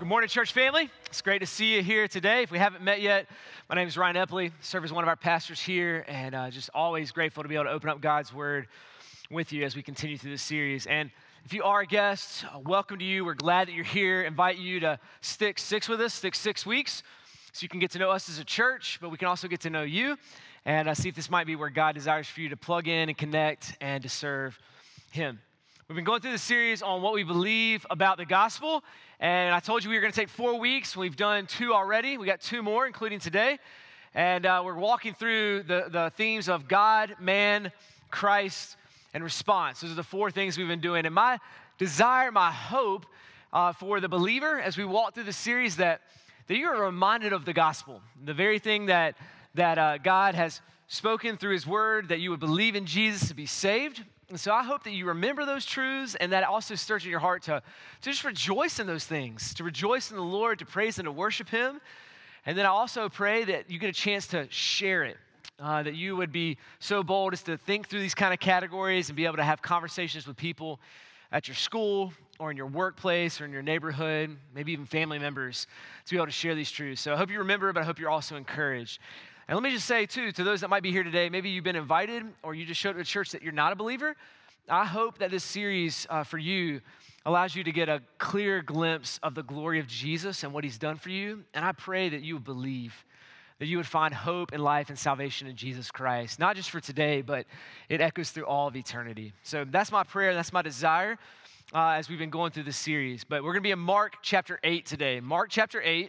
Good morning, church family. It's great to see you here today. If we haven't met yet, my name is Ryan Epley. I serve as one of our pastors here, and just always grateful to be able to open up God's Word with you as we continue through this series. And if you are a guest, welcome to you. We're glad that you're here. Invite you to stick 6 with us, stick 6 weeks, so you can get to know us as a church, but we can also get to know you and see if this might be where God desires for you to plug in and connect and to serve Him. We've been going through this series on what we believe about the gospel, and I told you we were going to take 4 weeks. We've done 2 already. We got 2 more, including today, and we're walking through the themes of God, man, Christ, and response. Those are the 4 things we've been doing, and my desire, my hope for the believer as we walk through the series that you're reminded of the gospel, the very thing that God has spoken through His Word, that you would believe in Jesus to be saved. And so I hope that you remember those truths and that also stirs in your heart to just rejoice in those things, to rejoice in the Lord, to praise and to worship Him. And then I also pray that you get a chance to share it, that you would be so bold as to think through these kind of categories and be able to have conversations with people at your school or in your workplace or in your neighborhood, maybe even family members, to be able to share these truths. So I hope you remember, but I hope you're also encouraged. And let me just say, too, to those that might be here today, maybe you've been invited or you just showed up at a church that you're not a believer, I hope that this series for you allows you to get a clear glimpse of the glory of Jesus and what He's done for you. And I pray that you would believe, that you would find hope and life and salvation in Jesus Christ, not just for today, but it echoes through all of eternity. So that's my prayer, that's my desire as we've been going through this series. But we're going to be in Mark chapter 8 today. Mark chapter 8,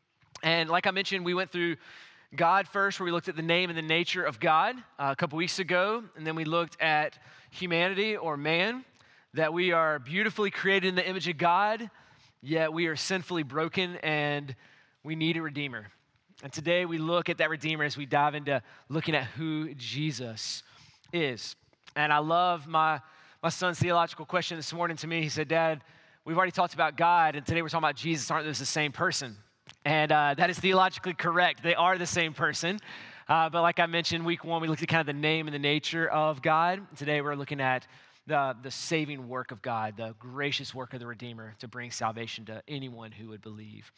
and like I mentioned, we went through God first, where we looked at the name and the nature of God a couple weeks ago, and then we looked at humanity or man, that we are beautifully created in the image of God, yet we are sinfully broken and we need a Redeemer. And today we look at that Redeemer as we dive into looking at who Jesus is. And I love my son's theological question this morning to me. He said, "Dad, we've already talked about God, and today we're talking about Jesus. Aren't those the same person?" And that is theologically correct. They are the same person. But like I mentioned, week 1, we looked at kind of the name and the nature of God. Today we're looking at the saving work of God, the gracious work of the Redeemer to bring salvation to anyone who would believe.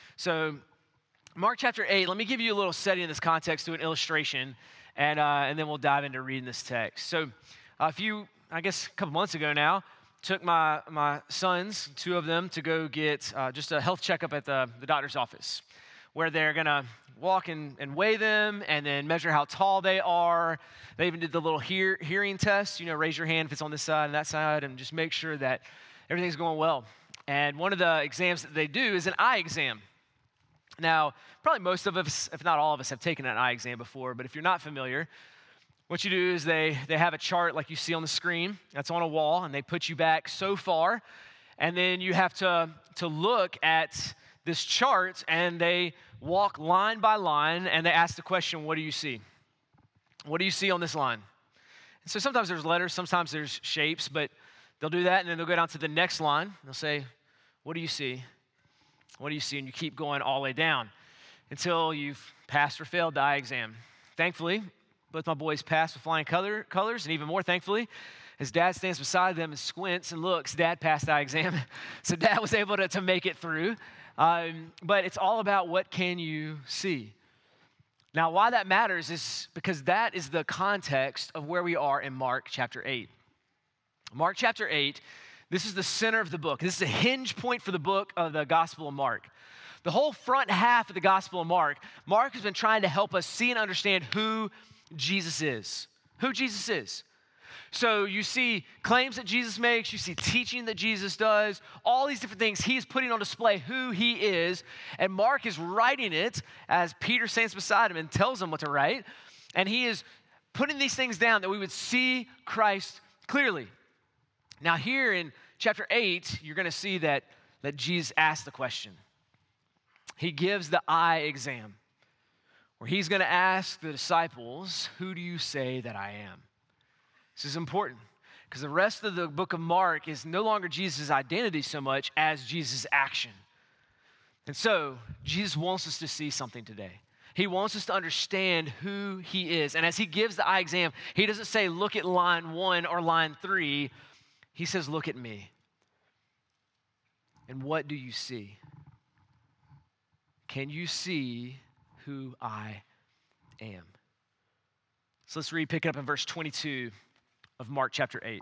So Mark chapter 8, let me give you a little setting in this context through an illustration, and then we'll dive into reading this text. So a couple months ago now, took my sons, 2 of them, to go get just a health checkup at the doctor's office, where they're going to walk and weigh them and then measure how tall they are. They even did the little hearing test, raise your hand if it's on this side and that side, and just make sure that everything's going well. And one of the exams that they do is an eye exam. Now, probably most of us, if not all of us, have taken an eye exam before, but if you're not familiar, what you do is they have a chart like you see on the screen that's on a wall, and they put you back so far, and then you have to look at this chart, and they walk line by line, and they ask the question, what do you see? What do you see on this line? And so sometimes there's letters, sometimes there's shapes, but they'll do that, and then they'll go down to the next line, and they'll say, what do you see? What do you see? And you keep going all the way down until you've passed or failed the eye exam. Thankfully, both my boys passed with flying colors, and even more thankfully, his dad stands beside them and squints and looks. Dad passed the eye exam, so Dad was able to make it through. But it's all about what can you see. Now, why that matters is because that is the context of where we are in Mark chapter 8. Mark chapter 8, this is the center of the book. This is a hinge point for the book of the Gospel of Mark. The whole front half of the Gospel of Mark has been trying to help us see and understand who Jesus is. Who Jesus is. So you see claims that Jesus makes, you see teaching that Jesus does, all these different things. He is putting on display who He is, and Mark is writing it as Peter stands beside him and tells him what to write, and he is putting these things down that we would see Christ clearly. Now here in chapter 8, you're going to see that Jesus asks the question. He gives the eye exam, where He's going to ask the disciples, who do you say that I am? This is important because the rest of the book of Mark is no longer Jesus' identity so much as Jesus' action. And so Jesus wants us to see something today. He wants us to understand who He is. And as He gives the eye exam, He doesn't say, look at line 1 or line 3. He says, look at me. And what do you see? can you see who I am? So let's read, pick it up in verse 22 of Mark chapter 8. It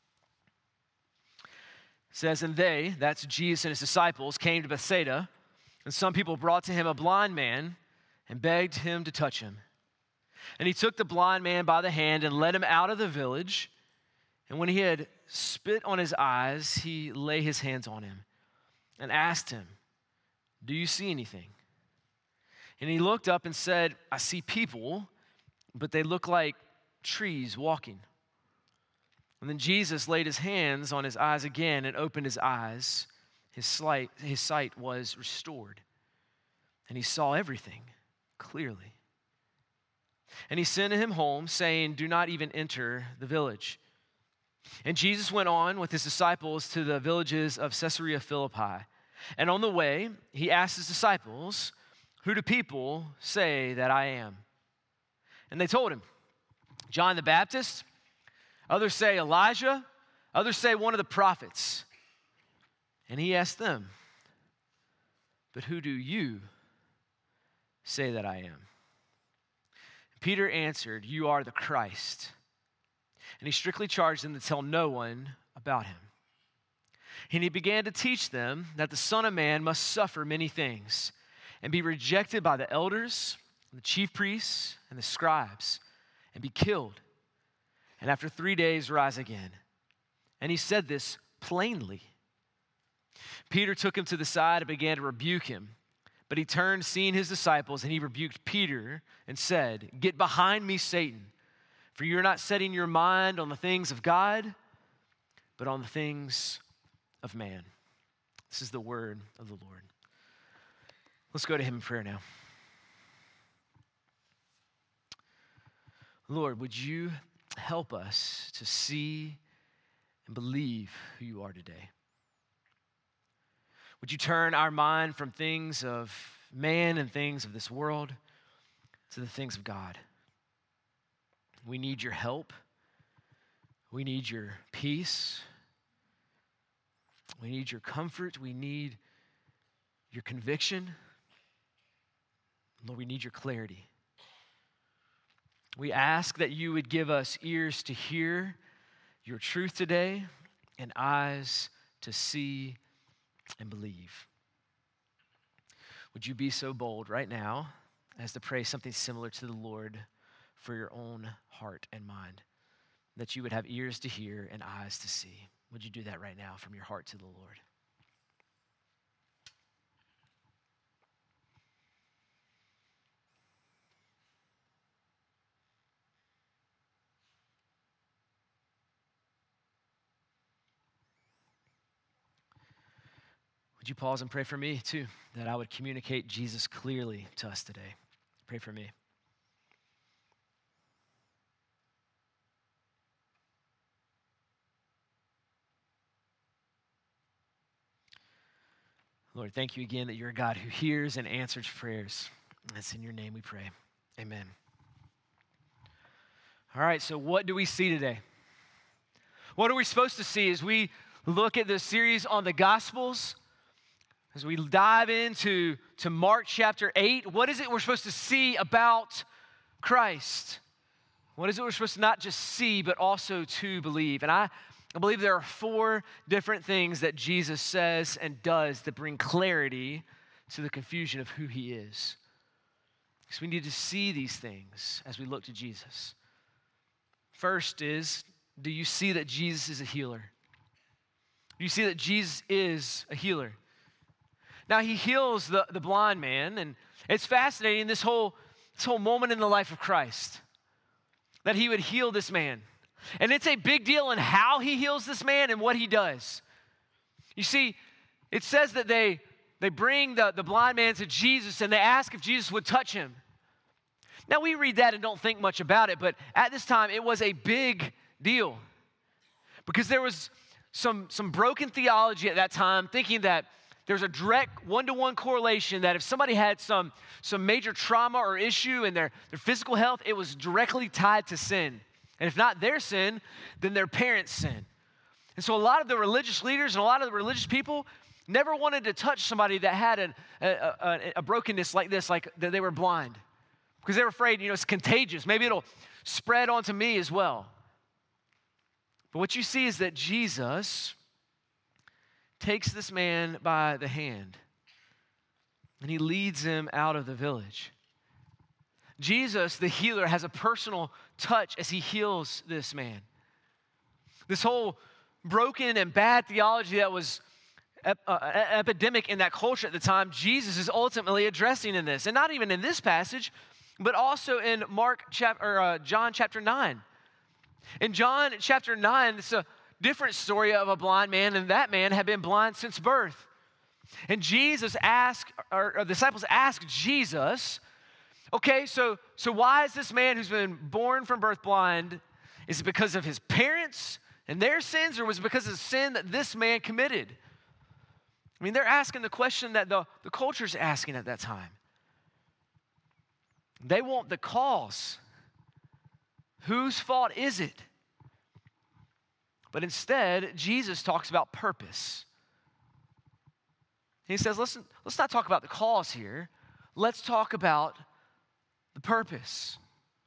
says, and they, that's Jesus and his disciples, came to Bethsaida, and some people brought to him a blind man and begged him to touch him. And he took the blind man by the hand and led him out of the village. And when he had spit on his eyes, he laid his hands on him and asked him, do you see anything? And he looked up and said, I see people, but they look like trees walking. And then Jesus laid his hands on his eyes again and opened his eyes. His sight was restored, and he saw everything clearly. And he sent him home, saying, do not even enter the village. And Jesus went on with his disciples to the villages of Caesarea Philippi. And on the way, he asked his disciples, who do people say that I am? And they told him, John the Baptist, others say Elijah, others say one of the prophets. And he asked them, but who do you say that I am? Peter answered, you are the Christ. And he strictly charged them to tell no one about him. And he began to teach them that the Son of Man must suffer many things and be rejected by the elders, and the chief priests, and the scribes, and be killed, and after 3 days rise again. And he said this plainly. Peter took him to the side and began to rebuke him. But he turned, seeing his disciples, and he rebuked Peter and said, get behind me, Satan, for you're not setting your mind on the things of God, but on the things of man. This is the word of the Lord. Let's go to him in prayer now. Lord, would you help us to see and believe who you are today? Would you turn our mind from things of man and things of this world to the things of God? We need your help. We need your peace. We need your comfort. We need your conviction. Lord, we need your clarity. We ask that you would give us ears to hear your truth today and eyes to see and believe. Would you be so bold right now as to pray something similar to the Lord for your own heart and mind, that you would have ears to hear and eyes to see? Would you do that right now from your heart to the Lord? Would you pause and pray for me too, that I would communicate Jesus clearly to us today? Pray for me. Lord, thank you again that you're a God who hears and answers prayers. It's in your name we pray. Amen. All right, so what do we see today? What are we supposed to see as we look at this series on the Gospels? As we dive into Mark chapter 8, what is it we're supposed to see about Christ? What is it we're supposed to not just see, but also to believe? And I believe there are 4 different things that Jesus says and does that bring clarity to the confusion of who he is. Because we need to see these things as we look to Jesus. First is, do you see that Jesus is a healer? Do you see that Jesus is a healer? Now, he heals the blind man, and it's fascinating, this whole moment in the life of Christ, that he would heal this man. And it's a big deal in how he heals this man and what he does. You see, it says that they bring the blind man to Jesus, and they ask if Jesus would touch him. Now, we read that and don't think much about it, but at this time, it was a big deal. Because there was some broken theology at that time, thinking that there's a direct one-to-one correlation that if somebody had some major trauma or issue in their physical health, it was directly tied to sin. And if not their sin, then their parents' sin. And so a lot of the religious leaders and a lot of the religious people never wanted to touch somebody that had a brokenness like this, like that they were blind, because they were afraid, it's contagious. Maybe it'll spread onto me as well. But what you see is that Jesus takes this man by the hand and he leads him out of the village. Jesus, the healer, has a personal touch as he heals this man. This whole broken and bad theology that was epidemic in that culture at the time, Jesus is ultimately addressing in this. And not even in this passage, but also in John chapter 9. In John chapter 9, it's a different story of a blind man, and that man had been blind since birth. And the disciples asked Jesus, okay, so why is this man who's been born from birth blind? Is it because of his parents and their sins, or was it because of the sin that this man committed? I mean, they're asking the question that the culture's asking at that time. They want the cause. Whose fault is it? But instead, Jesus talks about purpose. He says, let's not talk about the cause here. Let's talk about the purpose.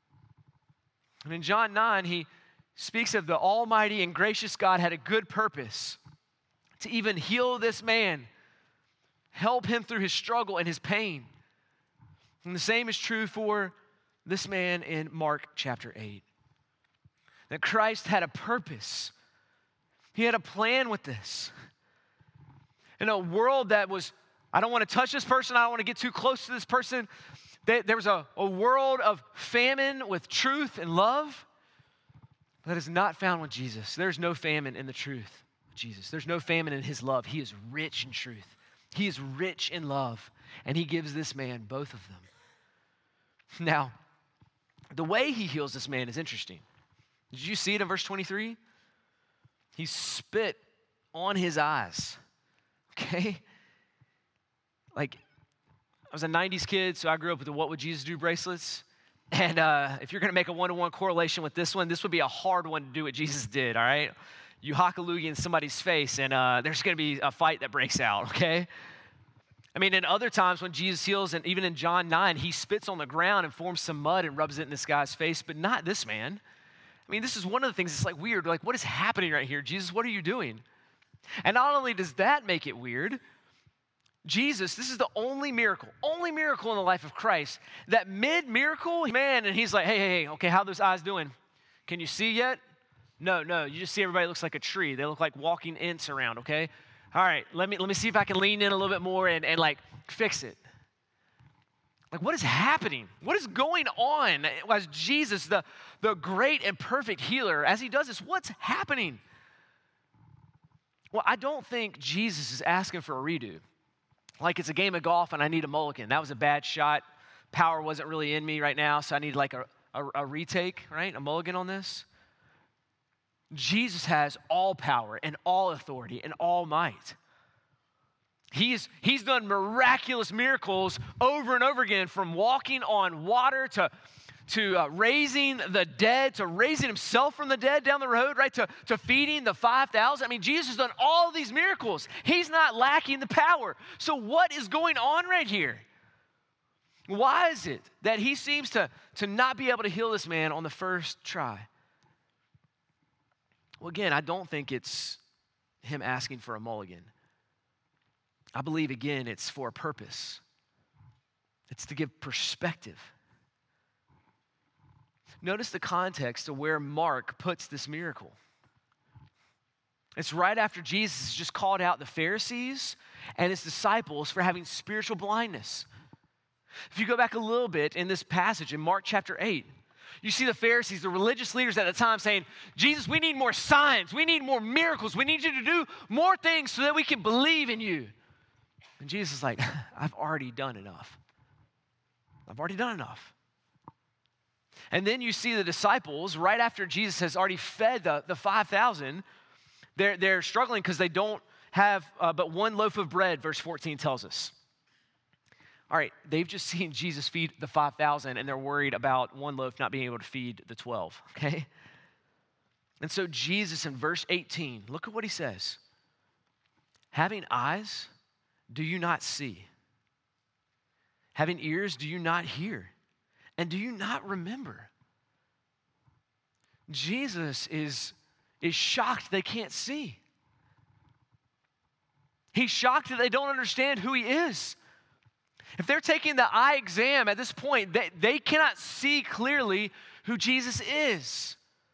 And in John 9, he speaks of the almighty and gracious God had a good purpose to even heal this man, help him through his struggle and his pain. And the same is true for this man in Mark chapter 8. That Christ had a purpose. He had a plan with this. In a world that was, I don't want to touch this person, I don't want to get too close to this person. There was a world of famine with truth and love that is not found with Jesus. There's no famine in the truth of Jesus. There's no famine in his love. He is rich in truth. He is rich in love, and he gives this man both of them. Now, the way he heals this man is interesting. Did you see it in verse 23? He spit on his eyes, okay? Like, I was a 90s kid, so I grew up with the What Would Jesus Do bracelets. And if you're going to make a one-to-one correlation with this one, this would be a hard one to do what Jesus did, all right? You hallelujah in somebody's face, and there's going to be a fight that breaks out, okay? I mean, in other times when Jesus heals, and even in John 9, he spits on the ground and forms some mud and rubs it in this guy's face, but not this man. I mean, this is one of the things that's like weird. Like, what is happening right here? Jesus, what are you doing? And not only does that make it weird, Jesus, this is the only miracle in the life of Christ, that mid-miracle, man, and he's like, hey, okay, how are those eyes doing? Can you see yet? No, you just see everybody looks like a tree. They look like walking ants around, okay? All right, let me see if I can lean in a little bit more and like fix it. Like, what is happening? What is going on as Jesus, the great and perfect healer, as he does this, what's happening? Well, I don't think Jesus is asking for a redo. Like it's a game of golf and I need a mulligan. That was a bad shot. Power wasn't really in me right now, so I need like a retake, right? A mulligan on this. Jesus has all power and all authority and all might. He's done miraculous miracles over and over again, from walking on water to raising the dead, to raising himself from the dead down the road, right, to feeding the 5,000. I mean, Jesus has done all of these miracles. He's not lacking the power. So what is going on right here? Why is it that he seems to not be able to heal this man on the first try? Well, again, I don't think it's him asking for a mulligan. I believe, again, it's for a purpose. It's to give perspective. Notice the context of where Mark puts this miracle. It's right after Jesus has just called out the Pharisees and his disciples for having spiritual blindness. If you go back a little bit in this passage in Mark chapter 8, you see the Pharisees, the religious leaders at the time, saying, Jesus, we need more signs. We need more miracles. We need you to do more things so that we can believe in you. And Jesus is like, I've already done enough. I've already done enough. And then you see the disciples, right after Jesus has already fed the 5,000, they're struggling because they don't have but one loaf of bread, verse 14 tells us. All right, they've just seen Jesus feed the 5,000, and they're worried about one loaf not being able to feed the 12, okay? And so Jesus in verse 18, look at what he says. Having eyes, do you not see? Having ears, do you not hear? And do you not remember? Jesus is shocked they can't see. He's shocked that they don't understand who he is. If they're taking the eye exam at this point, they cannot see clearly who Jesus is.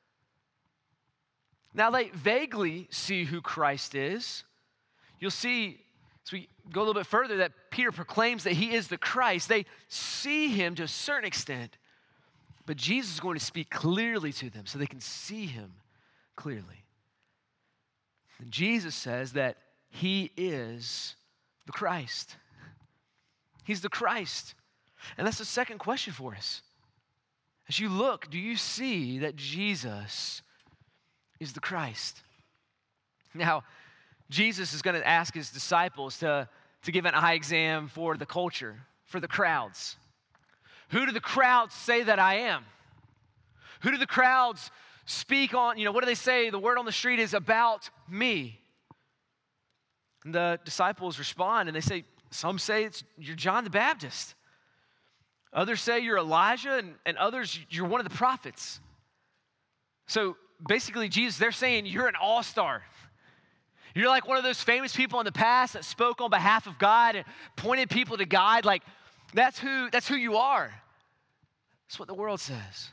Now they vaguely see who Christ is. You'll see, as we go a little bit further, that Peter proclaims that he is the Christ. They see him to a certain extent, but Jesus is going to speak clearly to them so they can see him clearly. And Jesus says that he is the Christ. He's the Christ. And that's the second question for us. As you look, do you see that Jesus is the Christ? Now, Jesus is going to ask his disciples to give an eye exam for the culture, for the crowds. Who do the crowds say that I am? Who do the crowds speak on? What do they say? The word on the street is about me. And the disciples respond and they say, some say you're John the Baptist. Others say you're Elijah, and others you're one of the prophets. So basically, Jesus, they're saying you're an all-star. You're like one of those famous people in the past that spoke on behalf of God and pointed people to God. Like, that's who you are. That's what the world says.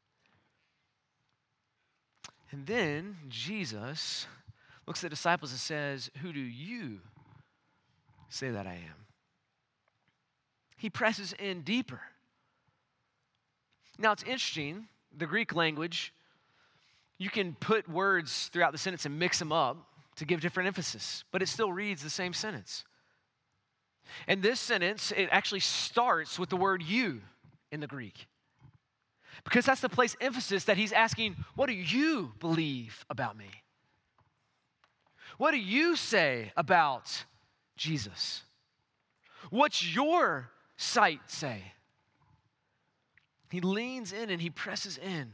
And then Jesus looks at the disciples and says, who do you say that I am? He presses in deeper. Now, it's interesting, the Greek language, you can put words throughout the sentence and mix them up to give different emphasis, but it still reads the same sentence. And this sentence, it actually starts with the word you in the Greek, because that's the place emphasis that he's asking, what do you believe about me? What do you say about Jesus? What's your sight say? He leans in and he presses in.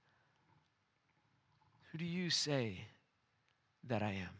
Who do you say that I am?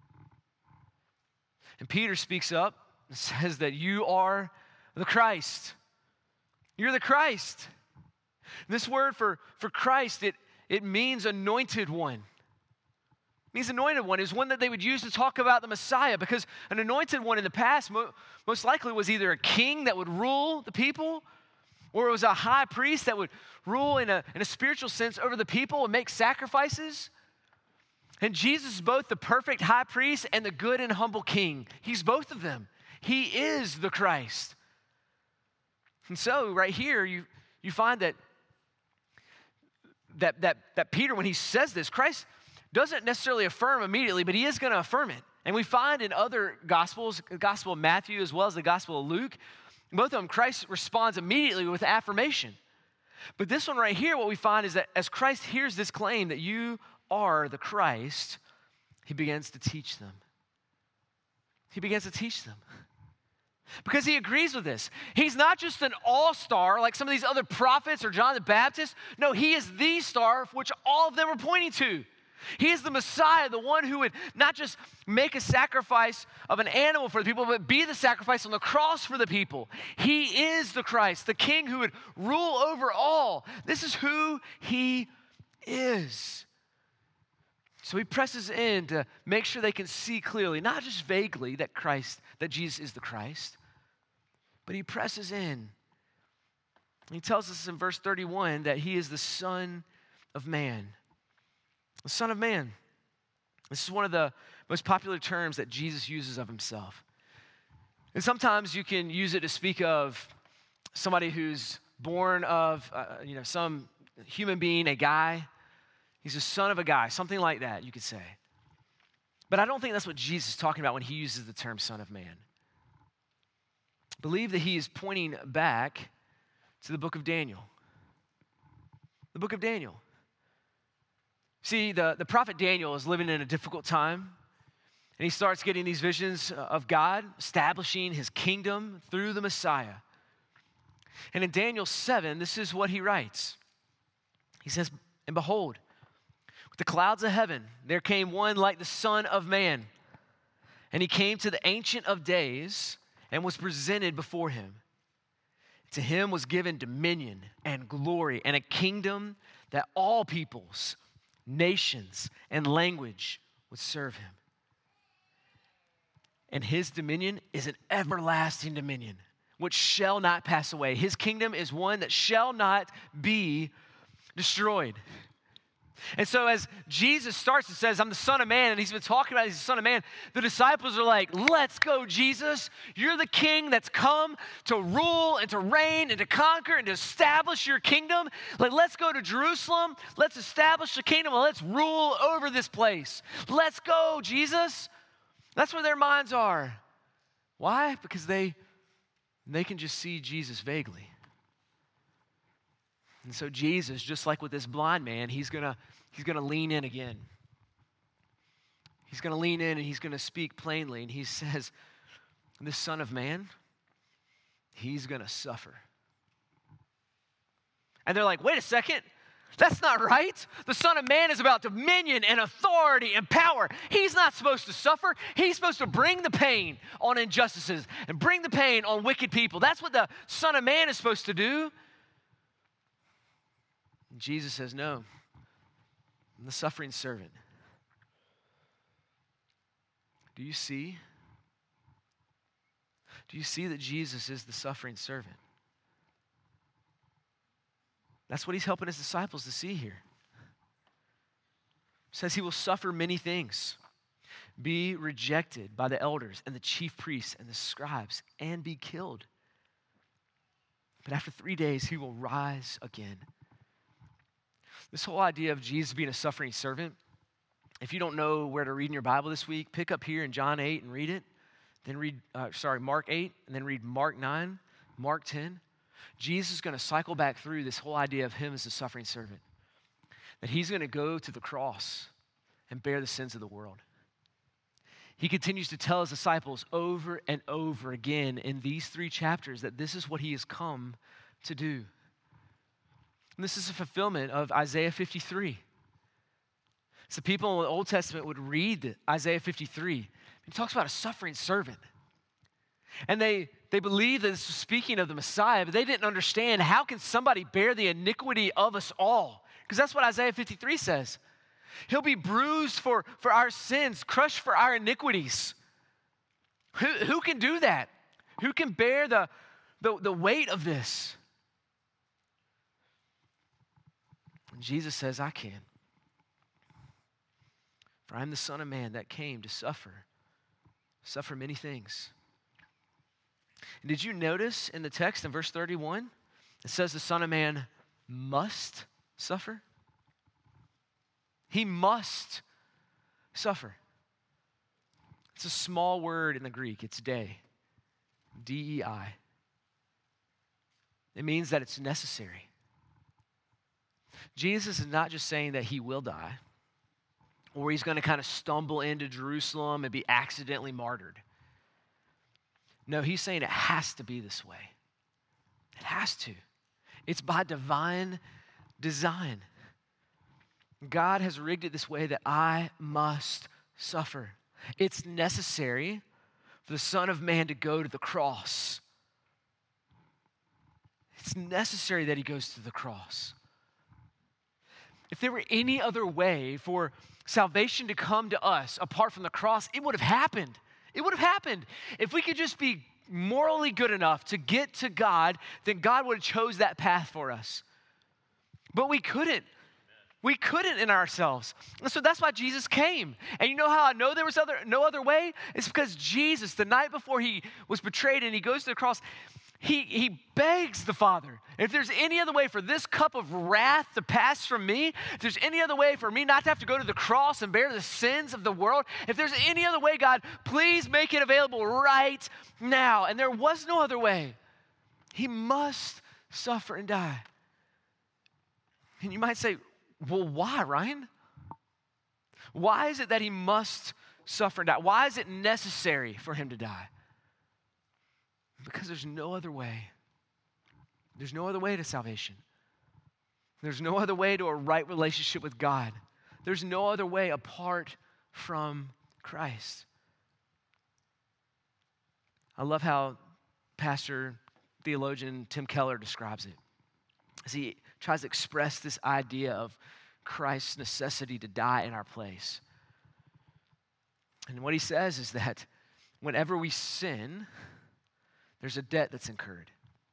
And Peter speaks up and says that you are the Christ. You're the Christ. This word for Christ, it means anointed one. It means anointed one is one that they would use to talk about the Messiah, because an anointed one in the past most likely was either a king that would rule the people, or it was a high priest that would rule in a spiritual sense over the people and make sacrifices. And Jesus is both the perfect high priest and the good and humble king. He's both of them. He is the Christ. And so right here, you find that Peter, when he says this, Christ doesn't necessarily affirm immediately, but he is going to affirm it. And we find in other gospels, the Gospel of Matthew as well as the Gospel of Luke, both of them, Christ responds immediately with affirmation. But this one right here, what we find is that as Christ hears this claim that you are the Christ, he begins to teach them. He begins to teach them. Because he agrees with this. He's not just an all-star like some of these other prophets or John the Baptist. No, he is the star which all of them are pointing to. He is the Messiah, the one who would not just make a sacrifice of an animal for the people, but be the sacrifice on the cross for the people. He is the Christ, the King who would rule over all. This is who he is. So he presses in to make sure they can see clearly, not just vaguely that Jesus is the Christ, but he presses in. He tells us in verse 31 that he is the Son of Man. The Son of Man. This is one of the most popular terms that Jesus uses of himself. And sometimes you can use it to speak of somebody who's born of, some human being, a guy. He's a son of a guy, something like that, you could say. But I don't think that's what Jesus is talking about when he uses the term Son of Man. I believe that he is pointing back to the book of Daniel. The book of Daniel. See, the prophet Daniel is living in a difficult time, and he starts getting these visions of God establishing his kingdom through the Messiah. And in Daniel 7, this is what he writes. He says, and behold, with the clouds of heaven, there came one like the Son of Man. And he came to the Ancient of Days and was presented before him. To him was given dominion and glory and a kingdom that all peoples, nations, and language would serve him. And his dominion is an everlasting dominion, which shall not pass away. His kingdom is one that shall not be destroyed. And so as Jesus starts and says, I'm the Son of Man, and he's been talking about he's the Son of Man, the disciples are like, let's go, Jesus. You're the king that's come to rule and to reign and to conquer and to establish your kingdom. Like, let's go to Jerusalem. Let's establish the kingdom and let's rule over this place. Let's go, Jesus. That's where their minds are. Why? Because they can just see Jesus vaguely. And so Jesus, just like with this blind man, he's gonna lean in again. He's gonna lean in and he's gonna speak plainly. And he says, this Son of Man, he's gonna suffer. And they're like, wait a second, that's not right. The Son of Man is about dominion and authority and power. He's not supposed to suffer. He's supposed to bring the pain on injustices and bring the pain on wicked people. That's what the Son of Man is supposed to do. Jesus says, no, I'm the suffering servant. Do you see? Do you see that Jesus is the suffering servant? That's what he's helping his disciples to see here. It says he will suffer many things, be rejected by the elders and the chief priests and the scribes, and be killed. But after 3 days, he will rise again. This whole idea of Jesus being a suffering servant, if you don't know where to read in your Bible this week, pick up here in John 8 and read it. Then read, Mark 8, and then read Mark 9, Mark 10. Jesus is going to cycle back through this whole idea of him as a suffering servant. That he's going to go to the cross and bear the sins of the world. He continues to tell his disciples over and over again in these 3 chapters that this is what he has come to do. And this is a fulfillment of Isaiah 53. So people in the Old Testament would read Isaiah 53. He talks about a suffering servant. And they believed that this was speaking of the Messiah, but they didn't understand how can somebody bear the iniquity of us all? Because that's what Isaiah 53 says. He'll be bruised for our sins, crushed for our iniquities. Who can do that? Who can bear the weight of this? And Jesus says, I can. For I am the Son of Man that came to suffer many things. And did you notice in the text in verse 31, it says the Son of Man must suffer? He must suffer. It's a small word in the Greek. It's dei, D-E-I. It means that it's necessary. Jesus is not just saying that he will die, or he's going to kind of stumble into Jerusalem and be accidentally martyred. No, he's saying it has to be this way. It has to. It's by divine design. God has rigged it this way that I must suffer. It's necessary for the Son of Man to go to the cross. It's necessary that he goes to the cross. If there were any other way for salvation to come to us apart from the cross, it would have happened. It would have happened. If we could just be morally good enough to get to God, then God would have chose that path for us. But we couldn't. We couldn't in ourselves. And so that's why Jesus came. And you know how I know there was no other way? It's because Jesus, the night before he was betrayed and he goes to the cross, he begs the Father, if there's any other way for this cup of wrath to pass from me, if there's any other way for me not to have to go to the cross and bear the sins of the world, if there's any other way, God, please make it available right now. And there was no other way. He must suffer and die. And you might say, well, why, Ryan? Why is it that he must suffer and die? Why is it necessary for him to die? Because there's no other way. There's no other way to salvation. There's no other way to a right relationship with God. There's no other way apart from Christ. I love how pastor theologian Tim Keller describes it, as he tries to express this idea of Christ's necessity to die in our place. And what he says is that whenever we sin, there's a debt that's incurred.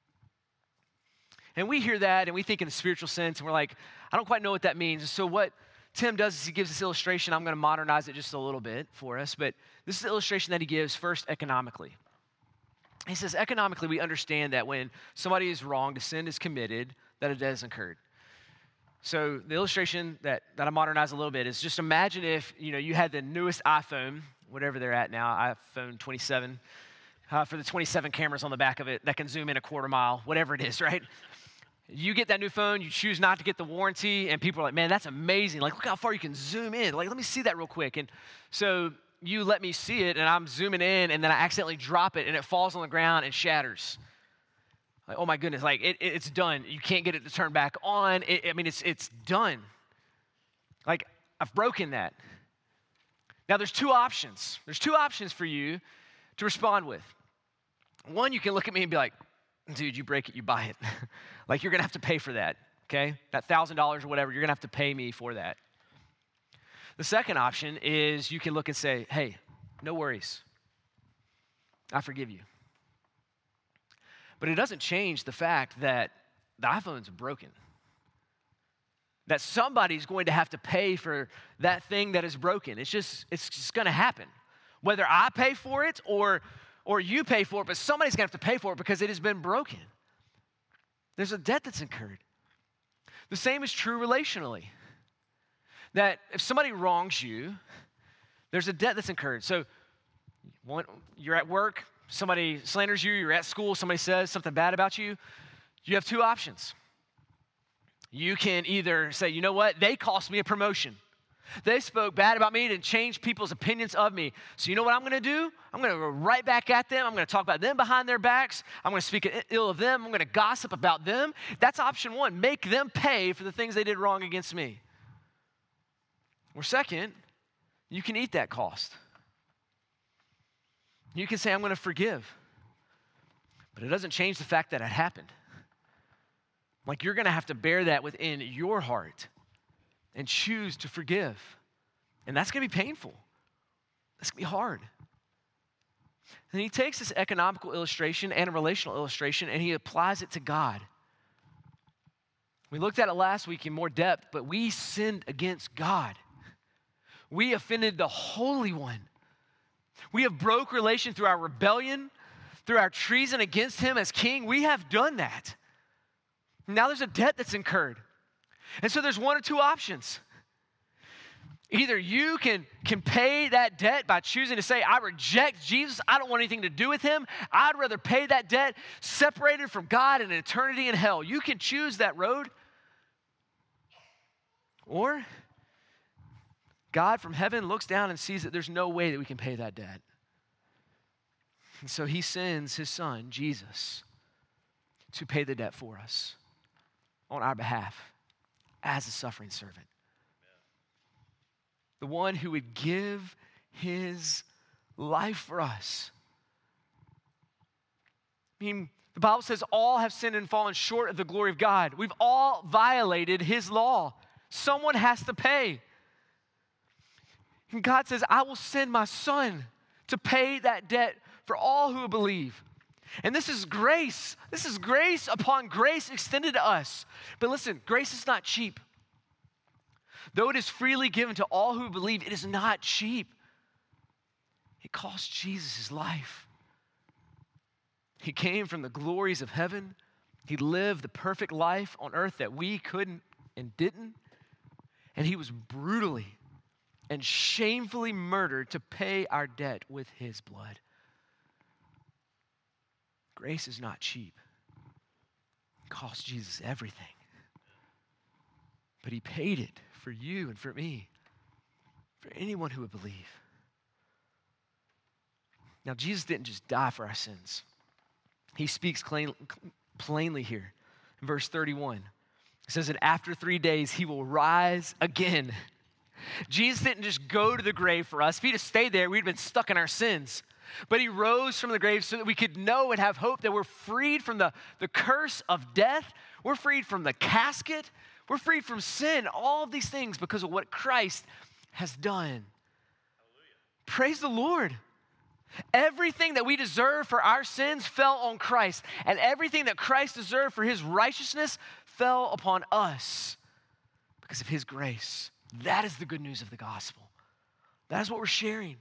And we hear that and we think in the spiritual sense, and we're like, I don't quite know what that means. And so what Tim does is he gives this illustration. I'm going to modernize it just a little bit for us, but this is the illustration that he gives first economically. He says, economically, we understand that when somebody is wronged, a sin is committed, that a debt is incurred. So the illustration that I modernize a little bit is just imagine if you had the newest iPhone, whatever they're at now, iPhone 27, for the 27 cameras on the back of it that can zoom in a quarter mile, whatever it is, right? You get that new phone, you choose not to get the warranty, and people are like, man, that's amazing. Like, look how far you can zoom in. Like, let me see that real quick. And so you let me see it, and I'm zooming in, and then I accidentally drop it, and it falls on the ground and shatters. Like, oh my goodness, like it's done. You can't get it to turn back on. It's done. Like, I've broken that. Now, there's two options. There's two options for you to respond with. One, you can look at me and be like, dude, you break it, you buy it. Like, you're going to have to pay for that, okay? That $1,000 or whatever, you're going to have to pay me for that. The second option is you can look and say, hey, no worries. I forgive you. But it doesn't change the fact that the iPhone's broken. That somebody's going to have to pay for that thing that is broken. It's just going to happen. Whether I pay for it or you pay for it, but somebody's going to have to pay for it because it has been broken. There's a debt that's incurred. The same is true relationally. That if somebody wrongs you, there's a debt that's incurred. So you're at work, somebody slanders you, you're at school, somebody says something bad about you, you have two options. You can either say, you know what, they cost me a promotion. They spoke bad about me and changed people's opinions of me. So you know what I'm going to do? I'm going to go right back at them. I'm going to talk about them behind their backs. I'm going to speak ill of them. I'm going to gossip about them. That's option one. Make them pay for the things they did wrong against me. Or second, you can eat that cost. You can say, I'm going to forgive. But it doesn't change the fact that it happened. Like, you're going to have to bear that within your heart and choose to forgive. And that's going to be painful. That's going to be hard. And he takes this economical illustration and a relational illustration and he applies it to God. We looked at it last week in more depth, but we sinned against God. We offended the Holy One. We have broke relation through our rebellion, through our treason against him as king. We have done that. Now there's a debt that's incurred. And so there's one or two options. Either you can pay that debt by choosing to say, I reject Jesus. I don't want anything to do with him. I'd rather pay that debt separated from God and an eternity in hell. You can choose that road. Or God from heaven looks down and sees that there's no way that we can pay that debt. And so he sends his son, Jesus, to pay the debt for us on our behalf as a suffering servant. The one who would give his life for us. I mean, the Bible says all have sinned and fallen short of the glory of God. We've all violated his law. Someone has to pay. And God says, I will send my son to pay that debt for all who believe. And this is grace. This is grace upon grace extended to us. But listen, grace is not cheap. Though it is freely given to all who believe, it is not cheap. It cost Jesus his life. He came from the glories of heaven. He lived the perfect life on earth that we couldn't and didn't. And he was brutally and shamefully murdered to pay our debt with his blood. Grace is not cheap. It cost Jesus everything. But he paid it for you and for me, for anyone who would believe. Now, Jesus didn't just die for our sins. He speaks plainly here in verse 31. It says that after 3 days, he will rise again. Jesus didn't just go to the grave for us. If he'd have stayed there, we'd been stuck in our sins. But he rose from the grave so that we could know and have hope that we're freed from the curse of death. We're freed from the casket. We're freed from sin. All of these things because of what Christ has done. Hallelujah. Praise the Lord. Everything that we deserve for our sins fell on Christ, and everything that Christ deserved for his righteousness fell upon us because of his grace. That is the good news of the gospel. That is what we're sharing.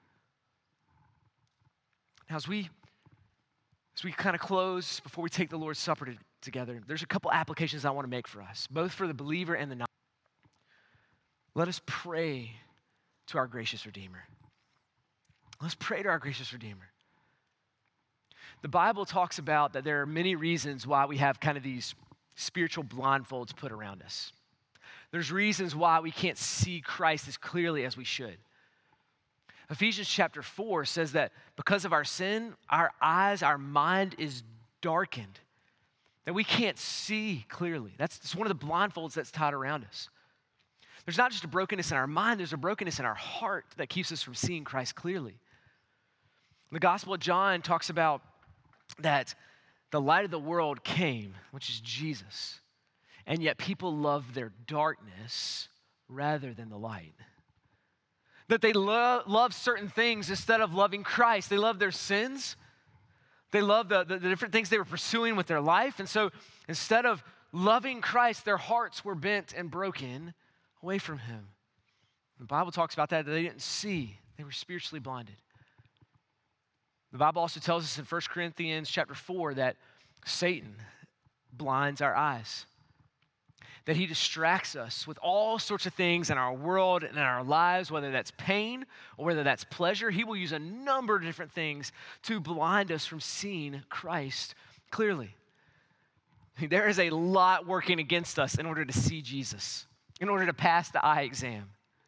Now, as we kind of close, before we take the Lord's Supper together, there's a couple applications I want to make for us, both for the believer and the non. Let us pray to our gracious Redeemer. Let's pray to our gracious Redeemer. The Bible talks about that there are many reasons why we have kind of these spiritual blindfolds put around us. There's reasons why we can't see Christ as clearly as we should. Ephesians chapter 4 says that because of our sin, our eyes, our mind is darkened, that we can't see clearly. That's one of the blindfolds that's tied around us. There's not just a brokenness in our mind, there's a brokenness in our heart that keeps us from seeing Christ clearly. The Gospel of John talks about that the light of the world came, which is Jesus, and yet people love their darkness rather than the light. That they love certain things instead of loving Christ. They love their sins. They love the different things they were pursuing with their life. And so instead of loving Christ, their hearts were bent and broken away from him. The Bible talks about that they didn't see. They were spiritually blinded. The Bible also tells us in 1 Corinthians chapter 4 that Satan blinds our eyes, that he distracts us with all sorts of things in our world and in our lives, whether that's pain or whether that's pleasure. He will use a number of different things to blind us from seeing Christ clearly. There is a lot working against us in order to see Jesus, in order to pass the eye exam.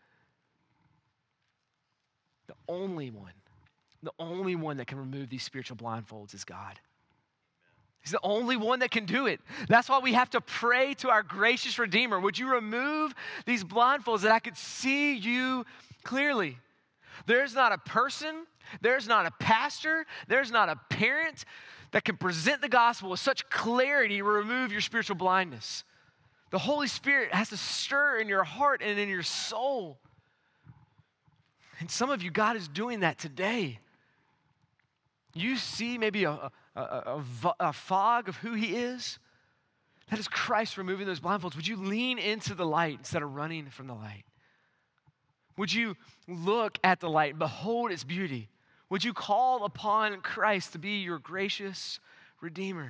The only one that can remove these spiritual blindfolds is God. He's the only one that can do it. That's why we have to pray to our gracious Redeemer. Would you remove these blindfolds that I could see you clearly? There's not a person, there's not a pastor, there's not a parent that can present the gospel with such clarity to remove your spiritual blindness. The Holy Spirit has to stir in your heart and in your soul. And some of you, God is doing that today. You see maybe a fog of who he is. That is Christ removing those blindfolds. Would you lean into the light instead of running from the light? Would you look at the light and behold its beauty? Would you call upon Christ to be your gracious Redeemer?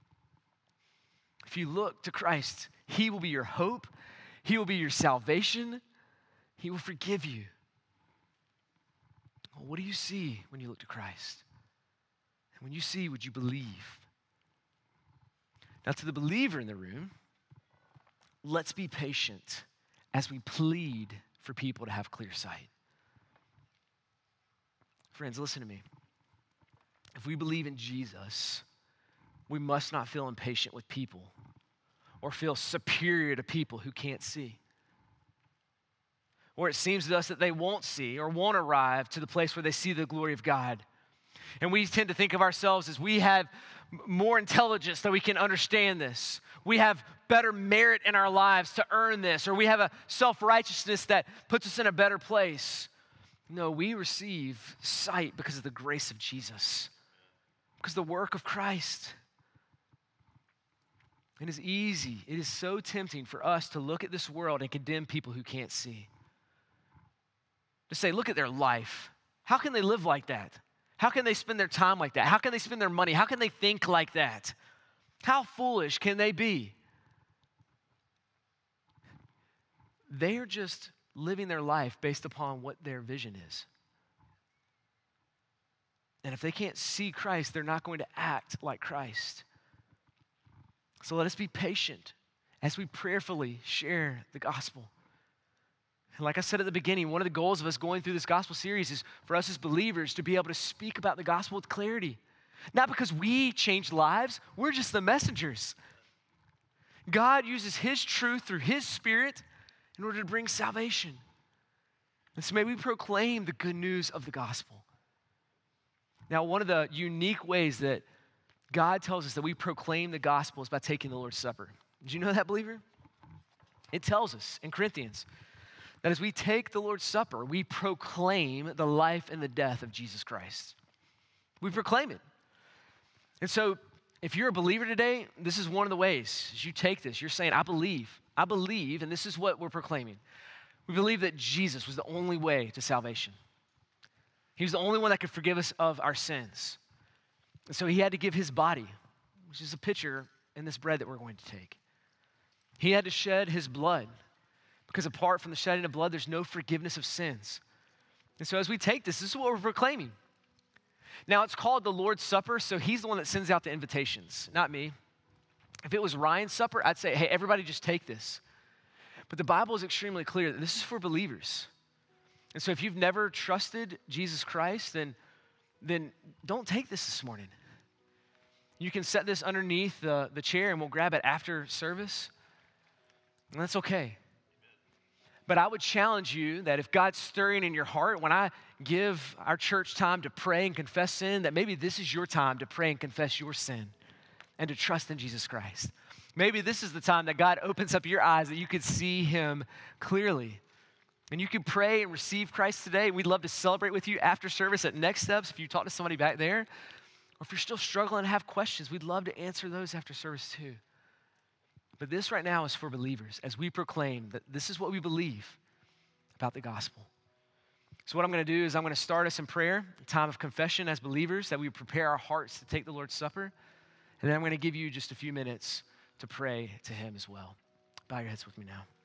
If you look to Christ, he will be your hope. He will be your salvation. He will forgive you. Well, what do you see when you look to Christ? And when you see, would you believe? Now, to the believer in the room, let's be patient as we plead for people to have clear sight. Friends, listen to me. If we believe in Jesus, we must not feel impatient with people or feel superior to people who can't see. Or it seems to us that they won't see or won't arrive to the place where they see the glory of God. And we tend to think of ourselves as we have more intelligence that we can understand this. We have better merit in our lives to earn this, or we have a self-righteousness that puts us in a better place. No, we receive sight because of the grace of Jesus, because of the work of Christ. It is easy, it is so tempting for us to look at this world and condemn people who can't see. To say, look at their life. How can they live like that? How can they spend their time like that? How can they spend their money? How can they think like that? How foolish can they be? They are just living their life based upon what their vision is. And if they can't see Christ, they're not going to act like Christ. So let us be patient as we prayerfully share the gospel. And like I said at the beginning, one of the goals of us going through this gospel series is for us as believers to be able to speak about the gospel with clarity. Not because we change lives, we're just the messengers. God uses his truth through his Spirit in order to bring salvation. And so may we proclaim the good news of the gospel. Now, one of the unique ways that God tells us that we proclaim the gospel is by taking the Lord's Supper. Did you know that, believer? It tells us in Corinthians that as we take the Lord's Supper, we proclaim the life and the death of Jesus Christ. We proclaim it. And so if you're a believer today, this is one of the ways. As you take this, you're saying, I believe, and this is what we're proclaiming. We believe that Jesus was the only way to salvation. He was the only one that could forgive us of our sins. And so he had to give his body, which is a picture in this bread that we're going to take. He had to shed his blood, because apart from the shedding of blood, there's no forgiveness of sins. And so as we take this is what we're proclaiming. Now, it's called the Lord's Supper, so he's the one that sends out the invitations, not me. If it was Ryan's supper, I'd say, hey, everybody just take this. But the Bible is extremely clear that this is for believers. And so if you've never trusted Jesus Christ, then don't take this morning. You can set this underneath the chair and we'll grab it after service. And that's okay. But I would challenge you that if God's stirring in your heart, when I give our church time to pray and confess sin, that maybe this is your time to pray and confess your sin and to trust in Jesus Christ. Maybe this is the time that God opens up your eyes that you could see him clearly. And you can pray and receive Christ today. We'd love to celebrate with you after service at Next Steps if you talk to somebody back there. Or if you're still struggling and have questions, we'd love to answer those after service too. But this right now is for believers as we proclaim that this is what we believe about the gospel. So what I'm going to do is I'm going to start us in prayer, a time of confession as believers, that we prepare our hearts to take the Lord's Supper. And then I'm going to give you just a few minutes to pray to him as well. Bow your heads with me now.